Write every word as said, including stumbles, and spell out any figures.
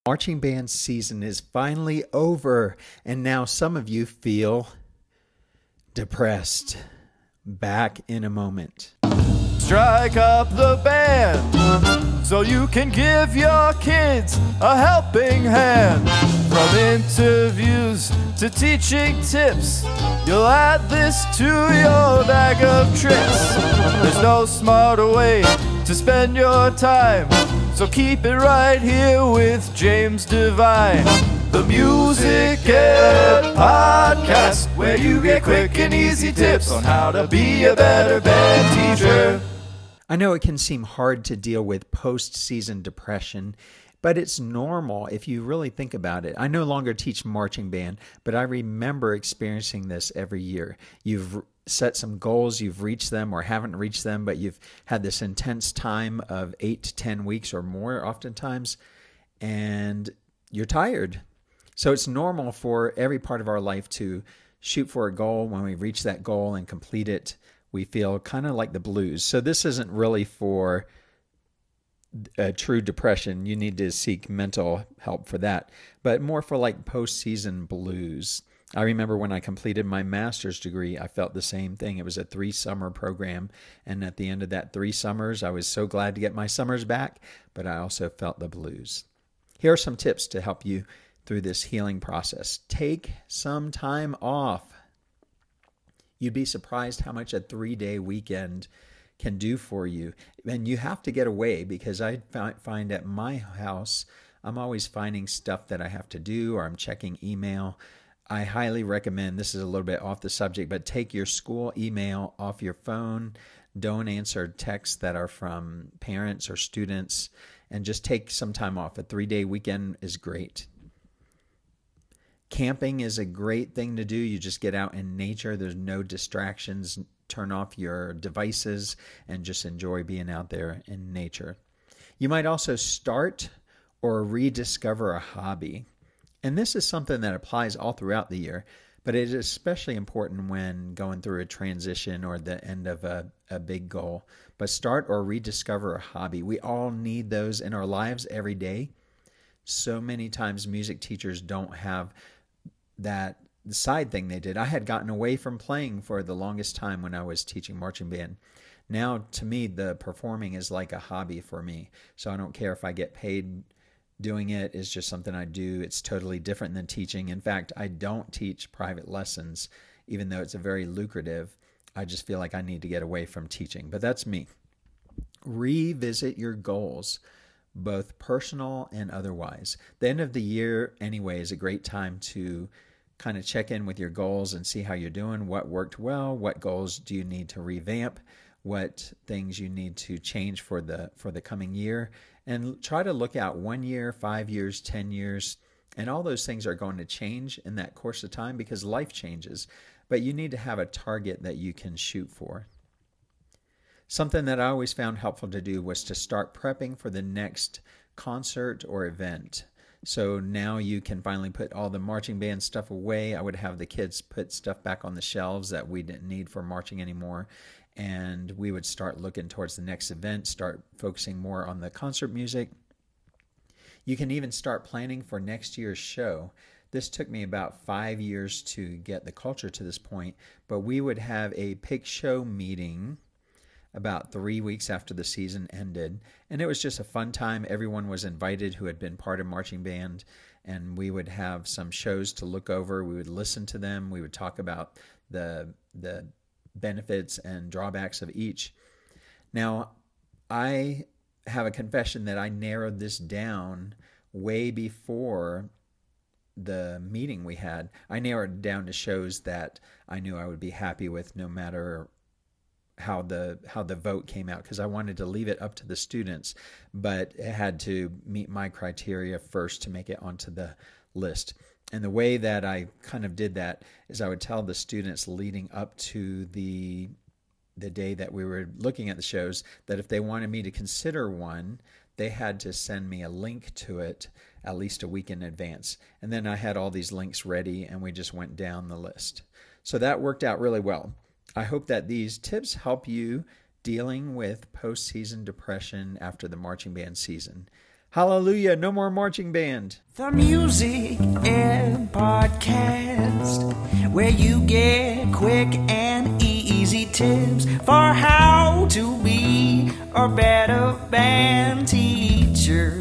Marching band season is finally over, and now some of you feel depressed. Back in a moment. Strike up the band so you can give your kids a helping hand. From interviews to teaching tips, you'll add this to your bag of tricks. There's no smarter way to spend your time, so keep it right here with James Devine. The Music Ed Podcast, where you get quick and easy tips on how to be a better band teacher. I know it can seem hard to deal with post-season depression, but it's normal if you really think about it. I no longer teach marching band, but I remember experiencing this every year. You've set some goals, you've reached them or haven't reached them, but you've had this intense time of eight to ten weeks or more oftentimes, and you're tired. So it's normal for every part of our life to shoot for a goal. When we reach that goal and complete it, we feel kind of like the blues. So this isn't really for a true depression. You need to seek mental help for that, but more for like post-season blues. I remember when I completed my master's degree, I felt the same thing. It was a three-summer program, and at the end of that three summers, I was so glad to get my summers back, but I also felt the blues. Here are some tips to help you through this healing process. Take some time off. You'd be surprised how much a three-day weekend can do for you. And you have to get away, because I find at my house, I'm always finding stuff that I have to do, or I'm checking email. I highly recommend, this is a little bit off the subject, but take your school email off your phone. Don't answer texts that are from parents or students, and just take some time off. A three-day weekend is great. Camping is a great thing to do. You just get out in nature. There's no distractions. Turn off your devices and just enjoy being out there in nature. You might also start or rediscover a hobby. And this is something that applies all throughout the year, but it is especially important when going through a transition or the end of a, a big goal. But start or rediscover a hobby. We all need those in our lives every day. So many times music teachers don't have that side thing they did. I had gotten away from playing for the longest time when I was teaching marching band. Now, to me, the performing is like a hobby for me. So I don't care if I get paid doing it. It's just something I do. It's totally different than teaching. In fact, I don't teach private lessons, even though it's a very lucrative. I just feel like I need to get away from teaching. But that's me. Revisit your goals, both personal and otherwise. The end of the year, anyway, is a great time to kind of check in with your goals and see how you're doing, what worked well, what goals do you need to revamp, what things you need to change for the for the coming year, and try to look out one year, five years, ten years, and all those things are going to change in that course of time because life changes, but you need to have a target that you can shoot for. Something that I always found helpful to do was to start prepping for the next concert or event. So now you can finally put all the marching band stuff away. I would have the kids put stuff back on the shelves that we didn't need for marching anymore. And we would start looking towards the next event, start focusing more on the concert music. You can even start planning for next year's show. This took me about five years to get the culture to this point, but we would have a pick show meeting about three weeks after the season ended. And it was just a fun time. Everyone was invited who had been part of marching band, and we would have some shows to look over. We would listen to them. We would talk about the the benefits and drawbacks of each. Now, I have a confession that I narrowed this down way before the meeting we had. I narrowed it down to shows that I knew I would be happy with no matter how the how the vote came out, because I wanted to leave it up to the students, but it had to meet my criteria first to make it onto the list. And the way that I kind of did that is I would tell the students leading up to the the day that we were looking at the shows that if they wanted me to consider one, they had to send me a link to it at least a week in advance. And then I had all these links ready, and we just went down the list. So that worked out really well. I hope that these tips help you dealing with post-season depression after the marching band season. Hallelujah, no more marching band. The Music Ed Podcast, where you get quick and easy tips for how to be a better band teacher.